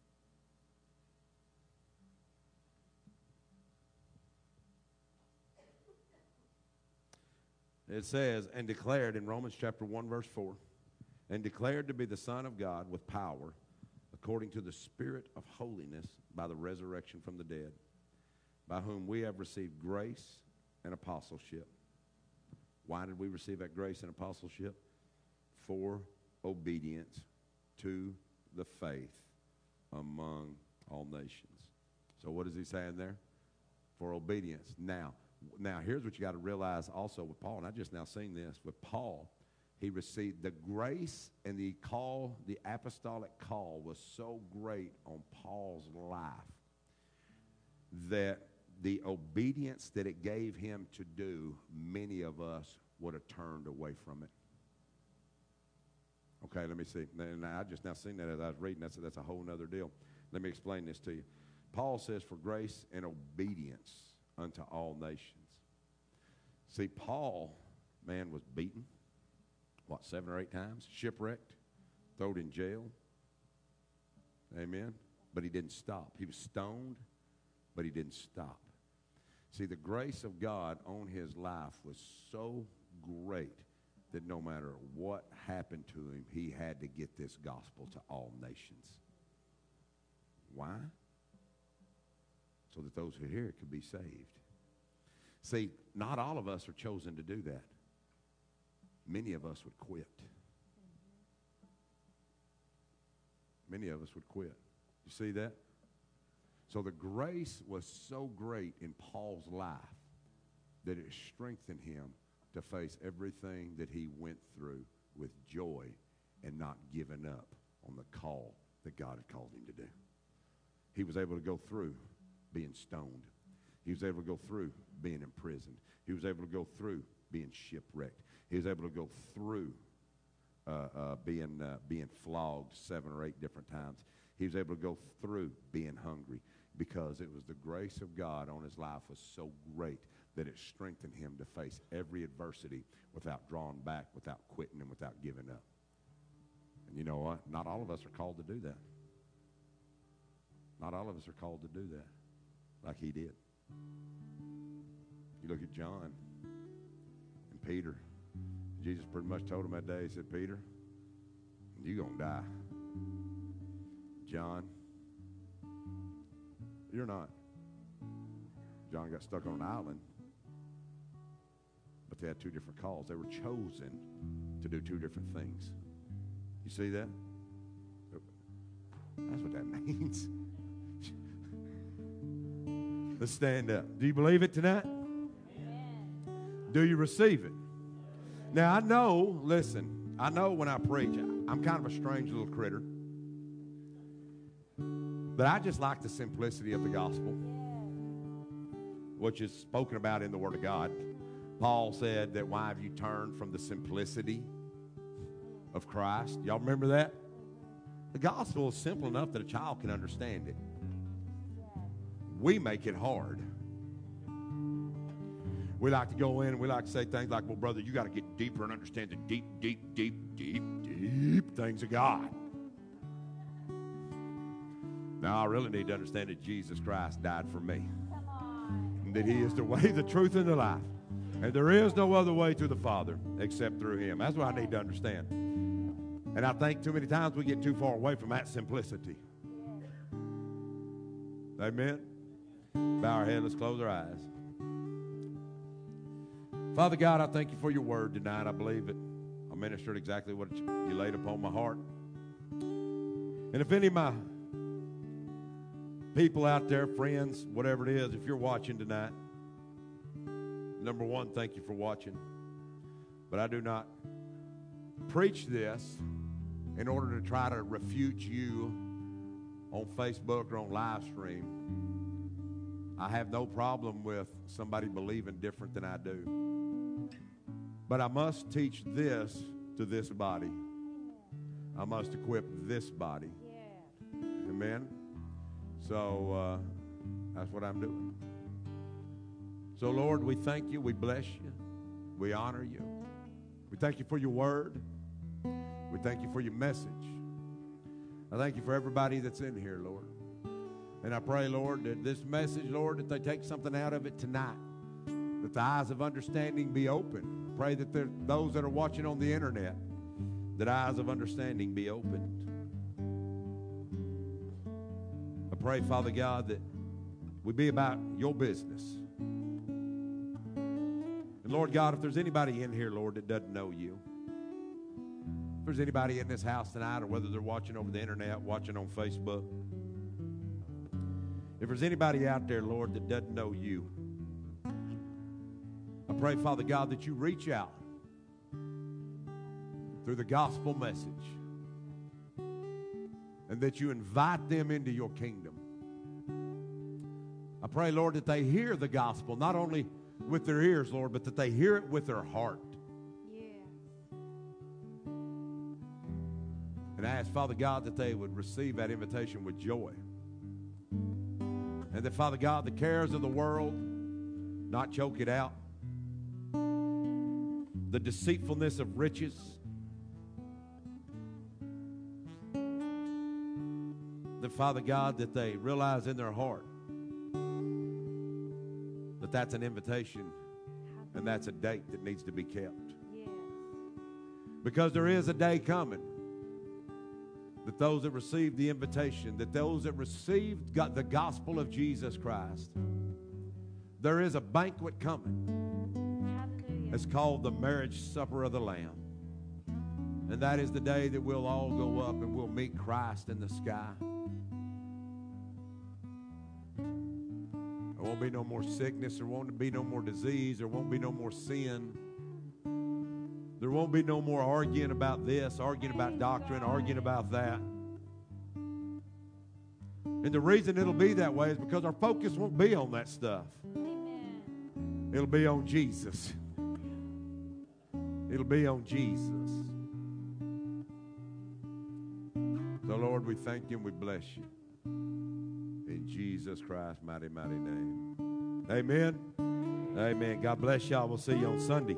It says, and declared in Romans chapter 1, verse 4, and declared to be the Son of God with power, according to the Spirit of holiness, by the resurrection from the dead, by whom we have received grace and apostleship. Why did we receive that grace and apostleship? For obedience to the faith among all nations. So what is he saying there? For obedience. Now here's what you got to realize also with Paul, and I just now seen this. With Paul, he received the grace and the call, the apostolic call was so great on Paul's life that the obedience that it gave him to do, many of us would have turned away from it. Okay, let me see. And I just now seen that as I was reading. That's a whole other deal. Let me explain this to you. Paul says, for grace and obedience unto all nations. See, Paul, man, was beaten, 7 or 8 times? Shipwrecked, thrown in jail. Amen? But he didn't stop. He was stoned, but he didn't stop. See, the grace of God on his life was so great that no matter what happened to him, he had to get this gospel to all nations. Why? So that those who hear it could be saved. See, not all of us are chosen to do that. Many of us would quit. Many of us would quit. You see that? So the grace was so great in Paul's life that it strengthened him to face everything that he went through with joy and not giving up on the call that God had called him to do. He was able to go through being stoned. He was able to go through being imprisoned. He was able to go through being shipwrecked. He was able to go through being flogged 7 or 8 different times. He was able to go through being hungry because it was the grace of God on his life was so great that it strengthened him to face every adversity without drawing back, without quitting, and without giving up. And you know what? Not all of us are called to do that. Not all of us are called to do that like he did. You look at John and Peter. Jesus pretty much told him that day, he said, Peter, you're going to die. John, you're not. John got stuck on an island, but they had two different calls. They were chosen to do two different things. You see that? That's what that means. Let's stand up. Do you believe it tonight? Do you receive it? Now, I know, listen, I know when I preach, I'm kind of a strange little critter. But I just like the simplicity of the gospel, which is spoken about in the Word of God. Paul said that, why have you turned from the simplicity of Christ? Y'all remember that? The gospel is simple enough that a child can understand it. We make it hard. We like to go in and we like to say things like, well, brother, you got to get deeper and understand the deep, deep, deep, deep, deep things of God. Now, I really need to understand that Jesus Christ died for me. And that he is the way, the truth, and the life. And there is no other way to the Father except through him. That's what I need to understand. And I think too many times we get too far away from that simplicity. Amen? Bow our head, let's close our eyes. Father God, I thank you for your word tonight. I believe it. I ministered exactly what you laid upon my heart. And if any of my people out there, friends, whatever it is, if you're watching tonight, number one, thank you for watching. But I do not preach this in order to try to refute you on Facebook or on live stream. I have no problem with somebody believing different than I do. But I must teach this to this body. I must equip this body. Yeah. Amen? So that's what I'm doing. So, Lord, we thank you. We bless you. We honor you. We thank you for your word. We thank you for your message. I thank you for everybody that's in here, Lord. And I pray, Lord, that this message, Lord, that they take something out of it tonight, that the eyes of understanding be open. I pray that those that are watching on the internet, that eyes of understanding be opened. I pray, Father God, that we be about your business. And Lord God, if there's anybody in here, Lord, that doesn't know you, if there's anybody in this house tonight, or whether they're watching over the internet, watching on Facebook, if there's anybody out there, Lord, that doesn't know you, I pray, Father God, that you reach out through the gospel message and that you invite them into your kingdom. I pray, Lord, that they hear the gospel, not only with their ears, Lord, but that they hear it with their heart. Yeah. And I ask, Father God, that they would receive that invitation with joy. And that, Father God, the cares of the world not choke it out. The deceitfulness of riches, that, Father God, that they realize in their heart that that's an invitation and that's a date that needs to be kept. Yes. Because there is a day coming that those that receive the invitation, that those that received the gospel of Jesus Christ, there is a banquet coming. It's called the marriage supper of the Lamb. And that is the day that we'll all go up and we'll meet Christ in the sky. There won't be no more sickness. There won't be no more disease. There won't be no more sin. There won't be no more arguing about this, arguing about doctrine, arguing about that. And the reason it'll be that way is because our focus won't be on that stuff. Amen. It'll be on Jesus. It'll be on Jesus. So, Lord, we thank you and we bless you. In Jesus Christ's mighty, mighty name. Amen. Amen. God bless y'all. We'll see you on Sunday.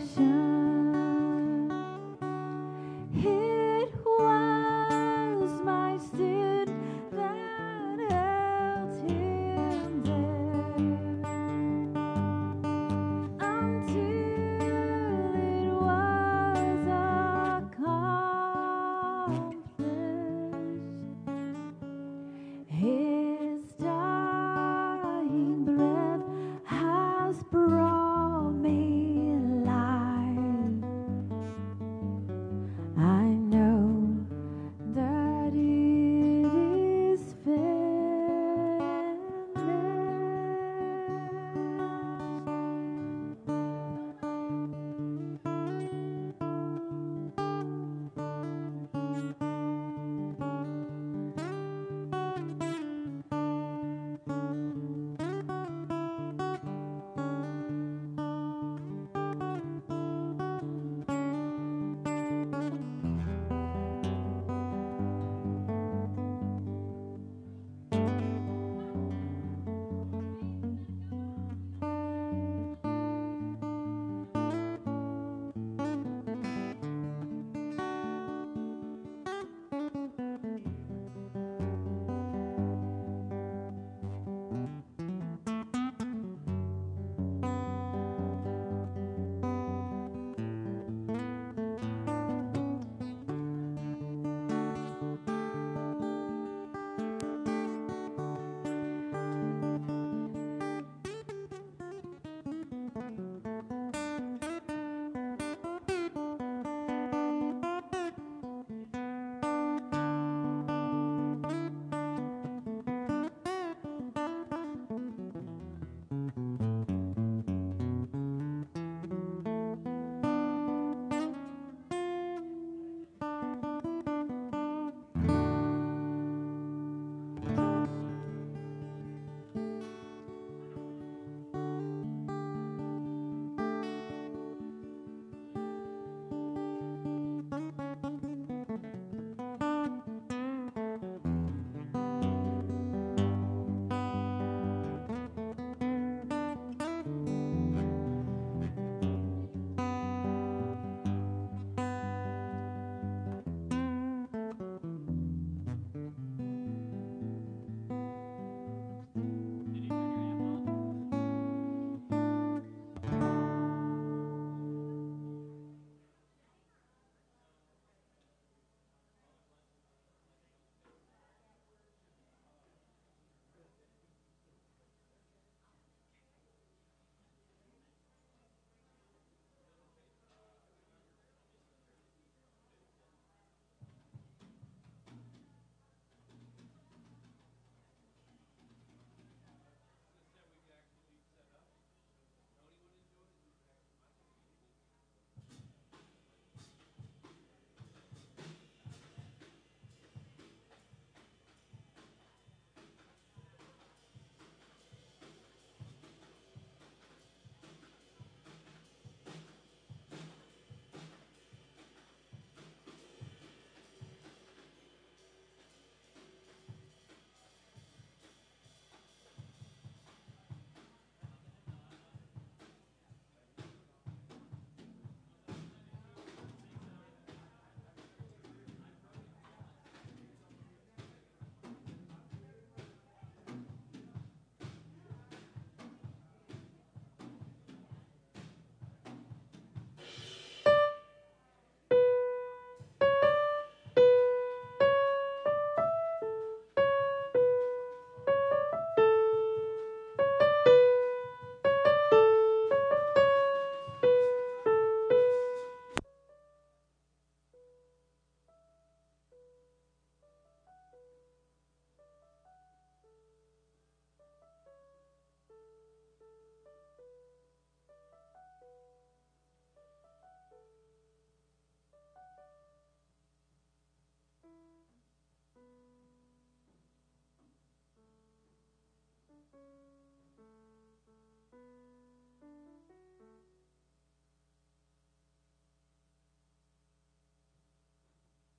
Shine